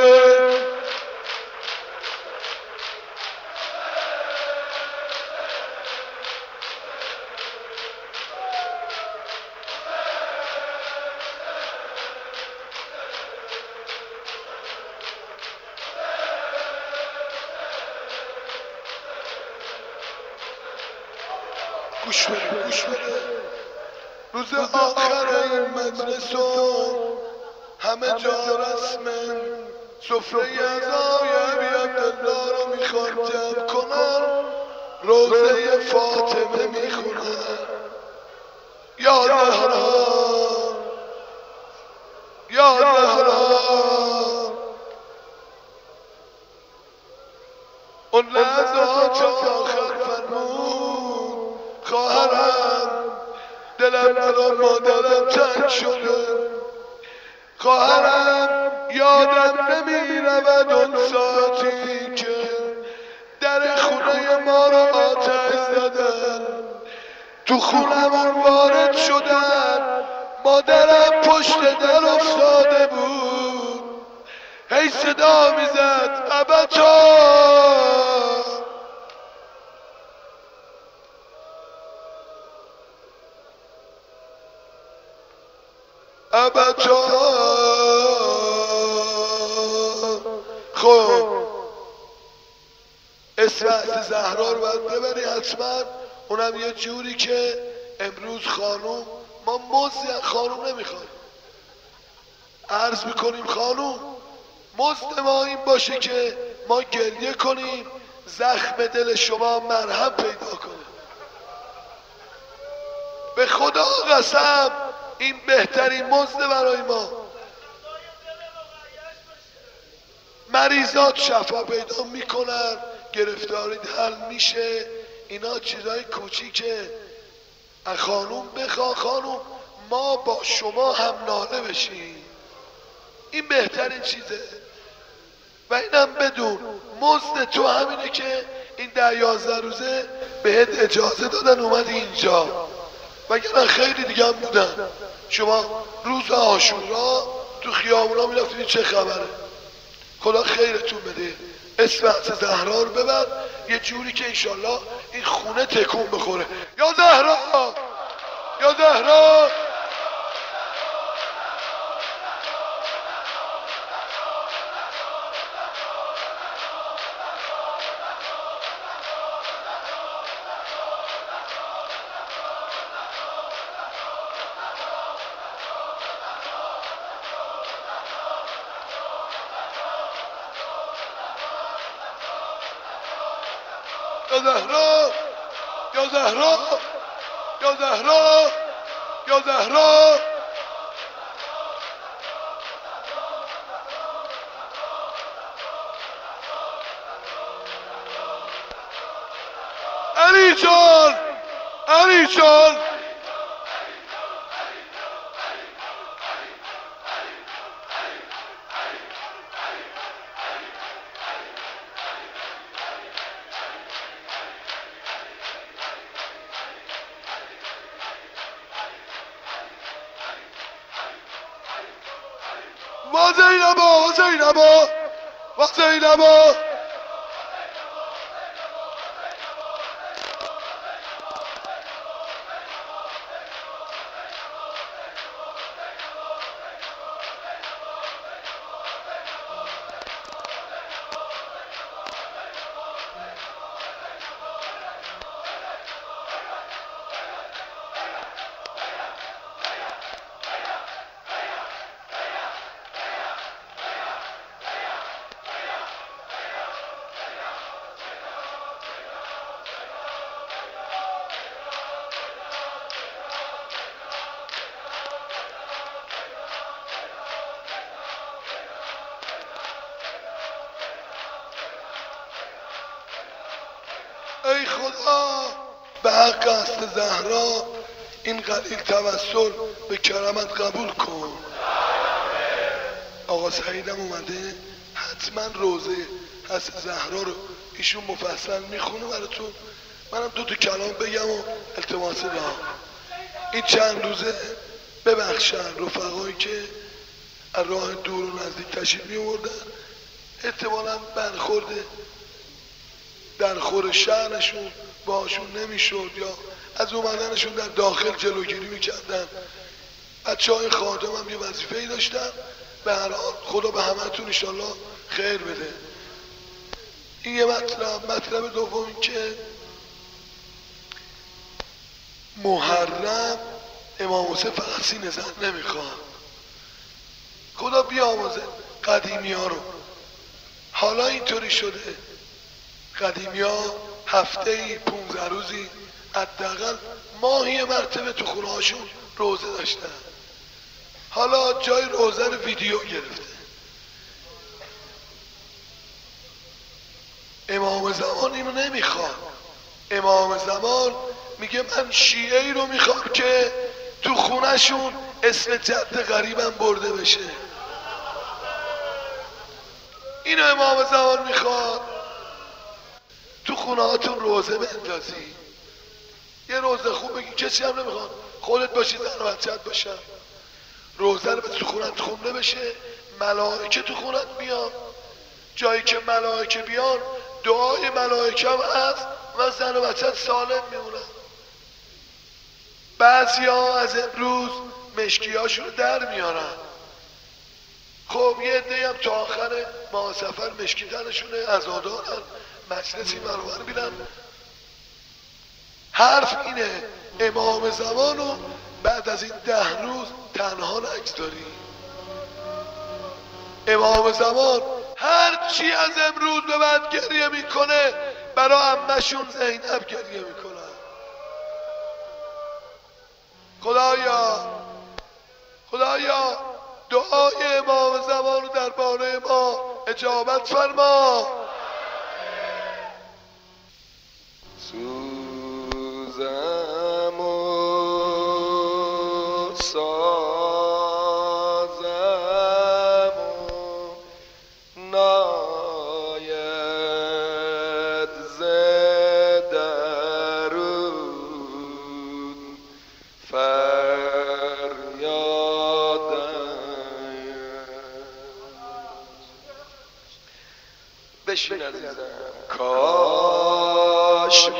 گوش بده گوش بده روز آخر این مجلس همه جا رسمن سفره عزای ابی عبدالله رو میخوان جمع کنن روزه فاطمه میخونن یا زهرا یا زهرا اون لحظات آخر فرمود خواهرم دلم برا مادرم تنگ شده، خواهرم یادم نمی رود اون ساعتی که در خونه ما رو آتش زدن، تو خونمون وارد شدن، مادرم پشت در افتاده بود، هی صدا میزد ابتا ابتا. خب اسم زهرا رو باید ببری حتما، اونم یه جوری که امروز خانوم ما مزدی از خانوم نمیخوایم، عرض میکنیم خانوم مزد ما این باشه که ما گریه کنیم، زخم دل شما مرهم پیدا کنه. به خدا قسم این بهترین مزد برای ما. مریضات شفا پیدا میکنن، گرفتاری حل میشه، اینا چیزای کوچیکه. از خانوم بخوا خانوم ما با شما هم ناله بشیم، این بهترین چیزه. و اینم بدون مزد تو همینه که این ده یازده روزه بهت اجازه دادن اومدی اینجا، وگرنه خیلی دیگه هم بودن. شما روز عاشورا تو خیابونا میرفتید چه خبره. خدا خیرتون بده. اسم زهرا رو ببر یه جوری که انشالله این خونه تکون بخوره. یا زهرا یا زهرا یا زهرا یا زهرا یا زهرا یا زهرا علی جان علی جان و زینبا و زینبا و زینبا ای خدا به حق است زهرا این قلیل توسل به کرمت قبول کن. آقا سعیدم اومده حتما روزه هست زهرا رو ایشون مفصل میخونه براتون. منم دو تا کلام بگم و التماس دارم. این چند روزه ببخشن رفقایی که از راه دور و نزدیک تشریف میوردن، احتمالا برخورده در خور شهرشون باشون نمیشد یا از اومدنشون در داخل جلوگیری میکردن. بچه های خادم هم یه وظیفه‌ای داشتن. به هر حال خدا به همتون انشالله خیر بده. این یه مطلب. مطلب دوم این که محرم امام حسین فقط سینه زن نمیخواد. خدا بیاموزه قدیمی ها رو. حالا اینطوری شده قدیمی ها هفته ای پونزده روزی حداقل ماهی مرتبه تو خونه هاشون روزه داشتن. حالا جای روزه رو ویدیو گرفته. امام زمان اینو نمیخواد. امام زمان میگه من شیعه ای رو میخوام که تو خونهشون اسم جد غریبم برده بشه. اینو امام زمان میخواد. تو خونه هاتون روزه بندازی، یه روزه خوب بگی، کسی هم نمیخواد، خودت باشی، زن و بچه‌ت باشن، روزه رو تو خونت خونده بشه، ملائکه تو خونت بیان، جایی که ملائکه بیان دعای ملائکه هم هست و زن و بچه‌ت سالم میمونن. بعضی ها از امروز مشکی هاشون رو در میارن. خب یه عده‌ای هم تا آخر ماه سفر مشکی تنشونه، عزادارن، مجلسی مرور میرن. حرف اینه امام زمانو بعد از این ده روز تنها نگذاری. امام زمان هر چی از امروز به بعد گریه میکنه برای عمه‌شون زینب گریه میکنه. خدایا خدایا دعای امام زمان رو درباره ما اجابت فرما. سوزم و سازم و ناید ز درون فریادم. بشین عزیزم. کاش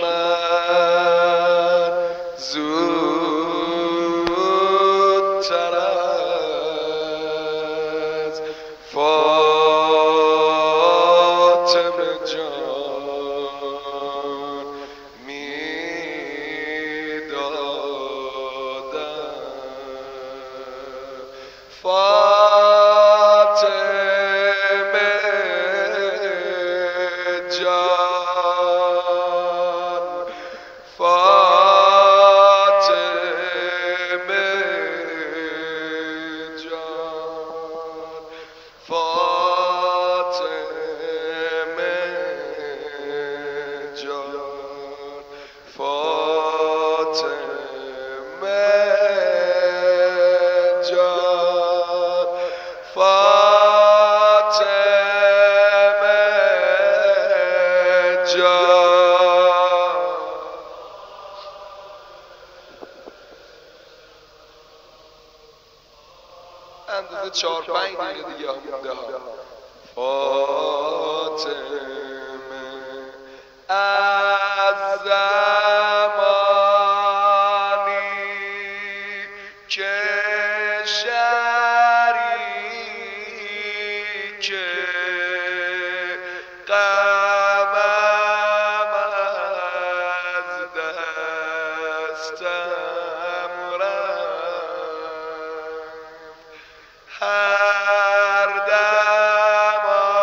من زودتر از فاطمه جان میدادم. فاطمه جان، فاطمه جان، فاطمه جان، فاطمه جان، فاطمه جان. اندازه چهار پنج دقیقه دیگه مونده ها. فاطمه از زمانی که شریک غمم از دستم رفت، هر دم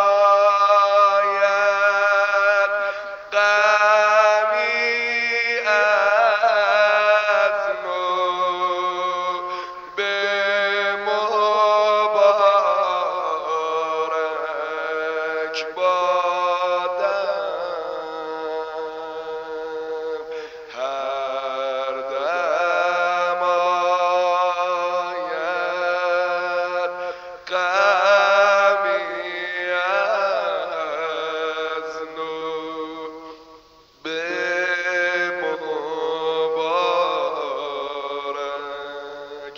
آید غمی از نو به مبارک بادم، هر دم آید غمی از نو به مبارک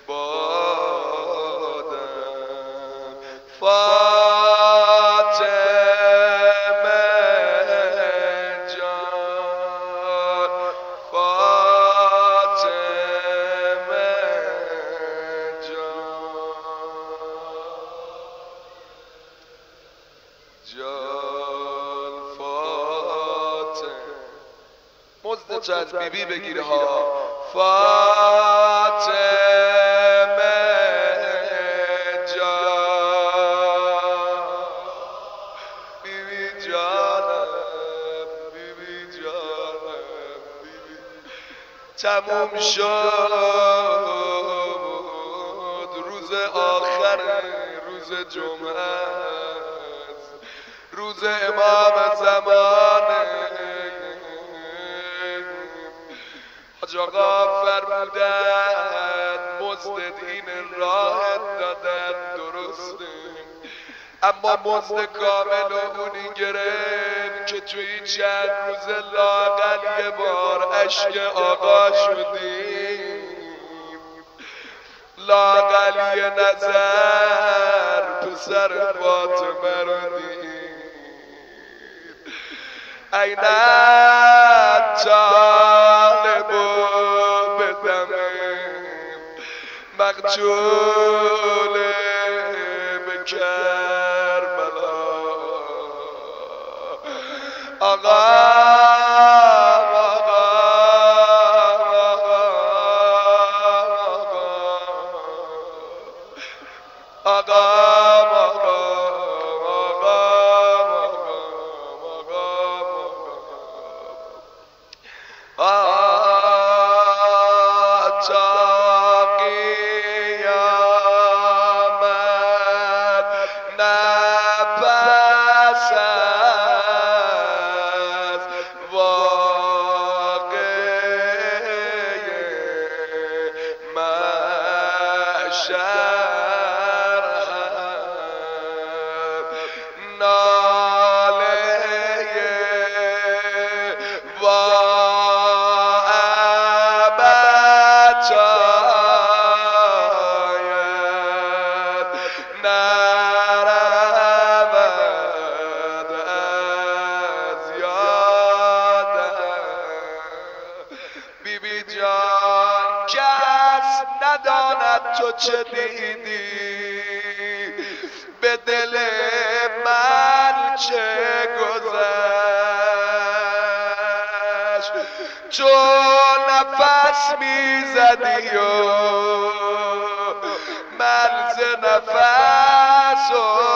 بادم. فاطمه جان، فاطمه جان، فاطمه. مزد چه از بی بی بگیره ها. فاطمه جان، بی بی جانم، بی بی جانم، بی بی. تموم شد روز آخر روز جمعه است، روز امام زمانه. حاج آقا فرمودن مزد دین راه دادن درسته، اما مزد کامل و اونی گرفت که توی چند روز لااقل یه بار عشق آقا شدیم، لااقل یه نظر پسر فاطمه رو دید. این طالب بدمه مقتول به کربلا، آقا تو چه دیدی به دل من چه گذشت، تو نفس میزدی و من ز نفس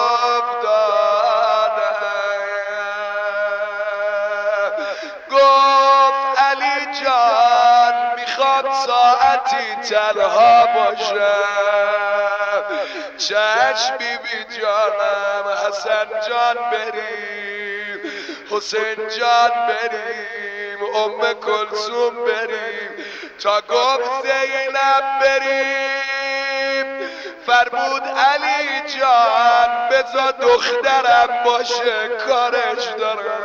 افتادم. گفت علی جان میخوام ساعتی تنها باشم، چشم بی بی جانم حسن جان بریم، حسین جان بریم، ام کلثوم بریم، تا گفت زینب بریم. فرمود علی جان بذار دخترم باشه کارش دارم.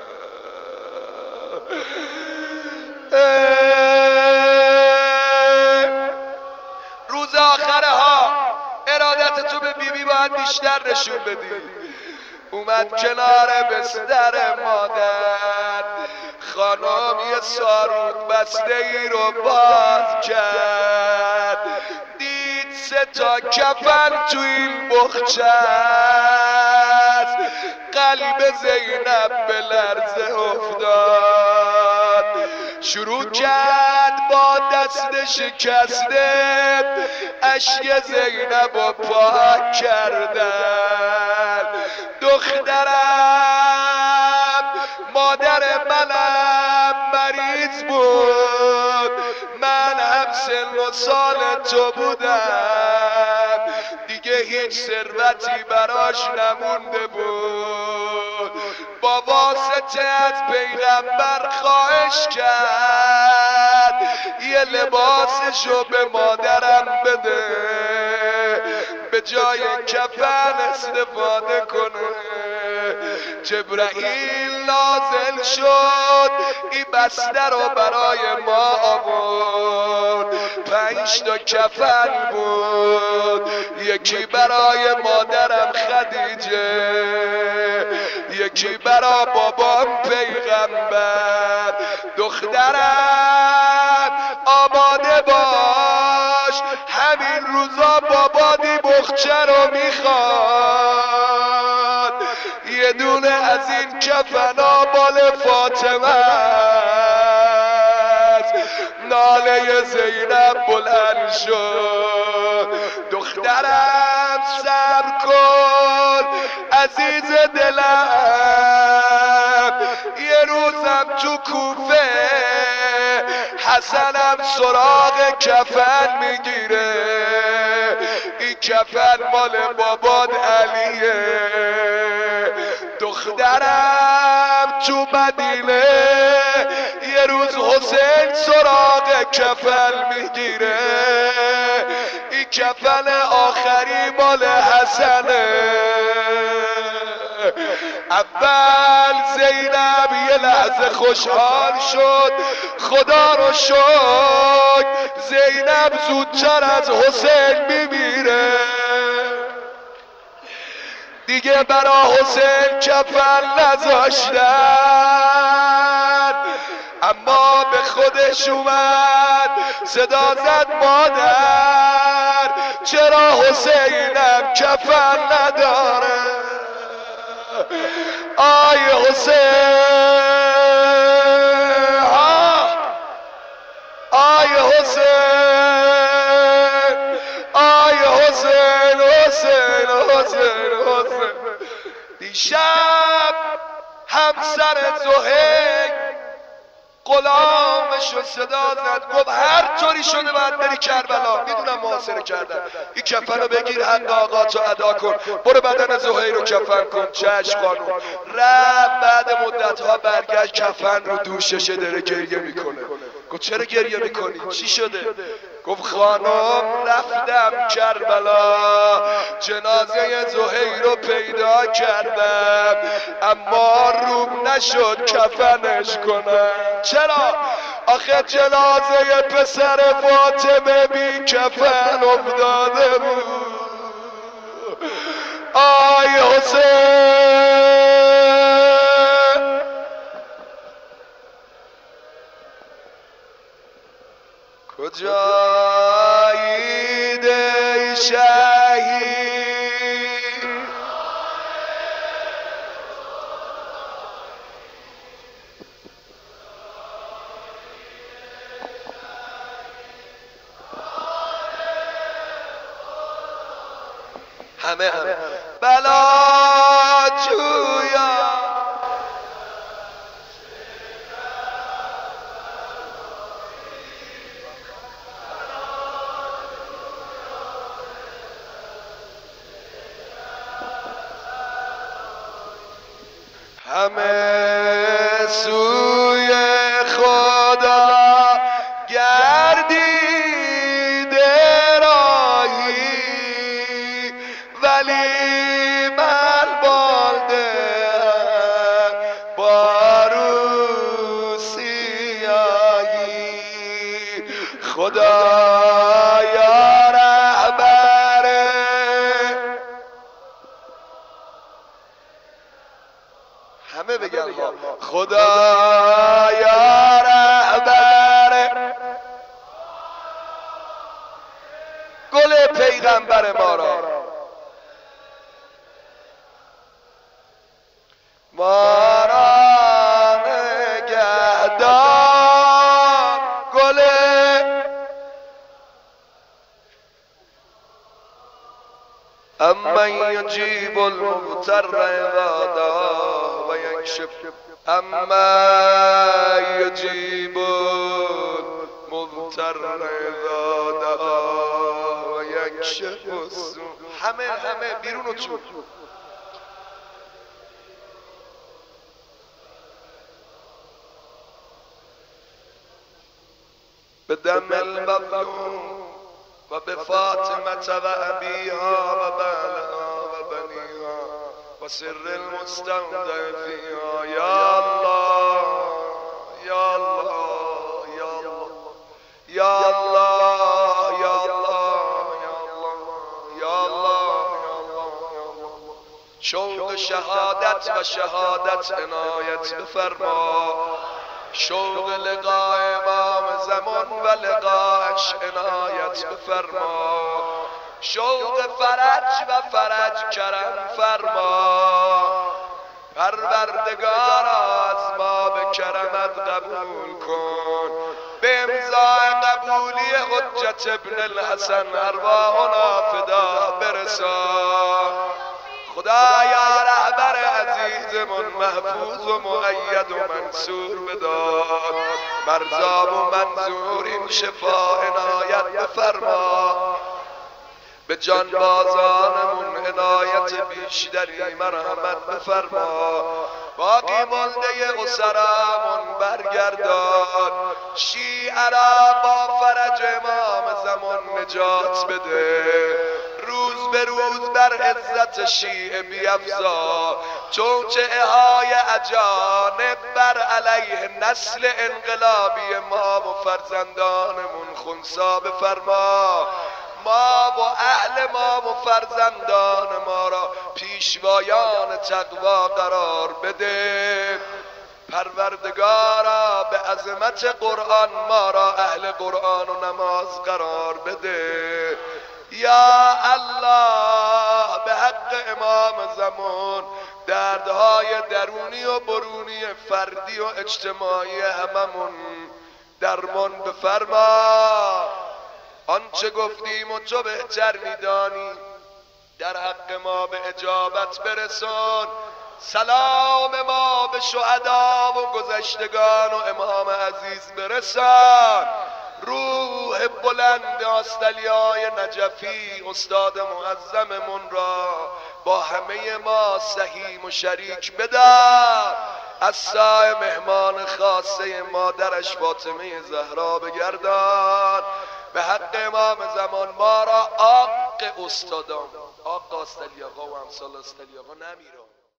روز آخره ها ارادت تو به بیبی باید بیشتر نشون بدی. اومد کنار بستر مادر، خانم یه ساروک بسته ای رو باز کرد، دید سه تا کفن تو این بخچه است. قلب زینب به لرزه افتاد، شروع کرد با دست شکسته اشک زینب رو پاک کردن. دخترم مادر منم مریض بود، من هم سن و سال تو بودم، دیگه هیچ ثروتی براش نمونده بود. با واسطه از پیغمبر خواهش کرد یه لباسشو به مادرم بده، به جای کفن استفاده کنه. جبرائیل نازل شد، این بسته رو برای ما آورد. پنج تا کفن بود، یکی برای مادرم خدیجه، یکی برای بابام پیغمبر. دخترم آماده باش، همین روزا بابادی بخچه رو میخواد. یه دونه از این کفنا بال فاطمه است. ناله زینب بلند شد، دخترم صبر کن عزیز دلم، یه روزم تو کوفه حسنم سراغ کفن میگیره، این کفن مال باباد علیه، دخترم تو مدینه یه روز حسین سراغ کفن میگیره، این کفن آخری مال حسنه. اول زینب یه لحظه خوشحال شد، خدا رو شکر زینب زودتر از حسین میمیره، دیگه برا حسین کفن نذاشتن. اما به خودش اومد صدا زد مادر چرا حسینم کفن نداره؟ آی حسین، آی حسین، آی حسین، حسین، حسین، حسین. دیشب همسر زهیر غلامشو صدا زد، گفت هر طوری شده باید بری کربلا، میدونم محاصره کردن، این کفن رو بگیر حق آقاتو ادا کن، برو بدن زهیر رو کفن کن. چشم خانوم. رفت بعد مدت ها برگشت کفن رو دوششه داره گریه میکنه. گفت چرا گریه میکنی؟ چی شده؟ گفت خانم رفتم کربلا جنازه زهیر رو پیدا کردم اما روم نشد کفنش کنم. چرا؟ آخه جنازه پسر فاطمه بی کفن افتاده بود. آی حسین، کجایی دی شهید؟ همه همه بلا جویا همه سوی خدا گردیده راهی ولی من بالده بارو سیاهی. خدا یا رهبره همه بگن خدا یا رهبر گل پیغمبر ما را، ما را نگهدار گل اما یجیب المضطر اذا دعا و یکشف اما یجیب المضطر اذا دعا و یکشف السوء. همه همه بیرون و تو بدم المظلوم و بفاطمة و ابیها و بعلها و بنیها و سر المستودع فیها. یا الله یا الله یا الله یا الله یا الله یا الله یا الله. شوق شهادت و شهادت عنایت بفرما، شوق لقاء امام زمان و لقاءش عنایت بفرما، شوق فرج و فرج کرم فرما. پروردگارا از ما به کرمت قبول کن، به امضای قبولی حجت ابن الحسن ارواحنا فدا برسان. خدایا رهبر عزیزمون محفوظ و مؤید و منصور بدار، مرزا و منظور این شفا عنایت بفرما. به جان بازانمون عنایت بیشتری مرحمت بفرما، باقی مانده اسرامون برگردان، شیعه را با فرج امام زمان نجات بده، روز به روز بر عزت شیعه بیفزا، چوچه های اجانب بر علیه نسل انقلابی ما و فرزندانمون خنثی بفرما، ما و اهل ما و فرزندان ما را پیشوایان تقوا قرار بده، پروردگارا به عظمت قرآن ما را اهل قرآن و نماز قرار بده، یا الله به حق امام زمان دردهای درونی و برونی فردی و اجتماعی هممون درمان بفرما، آنچه گفتیم و تو بهتر میدانی در حق ما به اجابت برسان، سلام ما به شهدا و گذشتگان و امام عزیز برسان، روح بلند آستلیای نجفی استاد معظممون را با همه ما سهیم و شریک بدار، از سایه مهمان خاصه مادرش فاطمه زهرا بگردان، به حق امام زمان ما را آق استادان، آق آستلی آقا و امثال آستلی آقا نمیرم.